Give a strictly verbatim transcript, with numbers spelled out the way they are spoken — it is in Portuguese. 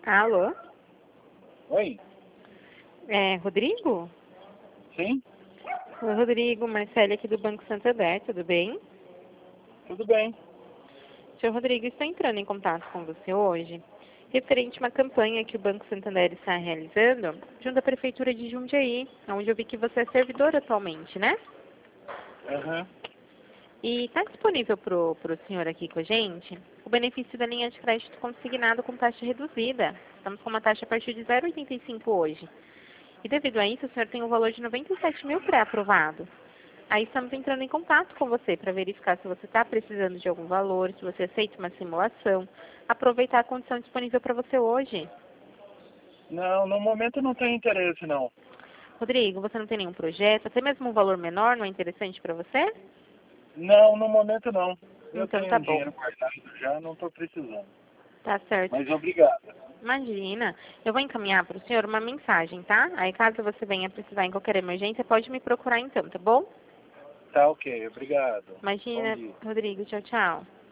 Alô? Oi? É, Rodrigo? Sim? Oi, Rodrigo, Marcele aqui do Banco Santander, tudo bem? Tudo bem. Senhor Rodrigo, estou entrando em contato com você hoje, referente a uma campanha que o Banco Santander está realizando junto à Prefeitura de Jundiaí, onde eu vi que você é servidor atualmente, né? Aham. E está disponível para o senhor aqui com a gente o benefício da linha de crédito consignado com taxa reduzida. Estamos com uma taxa a partir de zero vírgula oitenta e cinco hoje. E devido a isso, o senhor tem um valor de noventa e sete mil pré-aprovado. Aí estamos entrando em contato com você para verificar se você está precisando de algum valor, se você aceita uma simulação, aproveitar a condição disponível para você hoje. Não, no momento não tenho interesse, não. Rodrigo, você não tem nenhum projeto, até mesmo um valor menor não é interessante para você? Não, no momento não. Eu Então tenho tá um bom, dinheiro guardado já, não estou precisando. tá certo. Mas obrigado. Imagina, eu vou encaminhar para o senhor uma mensagem, tá? Aí caso você venha precisar em qualquer emergência, pode me procurar então, tá bom? Tá ok, obrigado. Bom Imagina, dia. Rodrigo, tchau, tchau.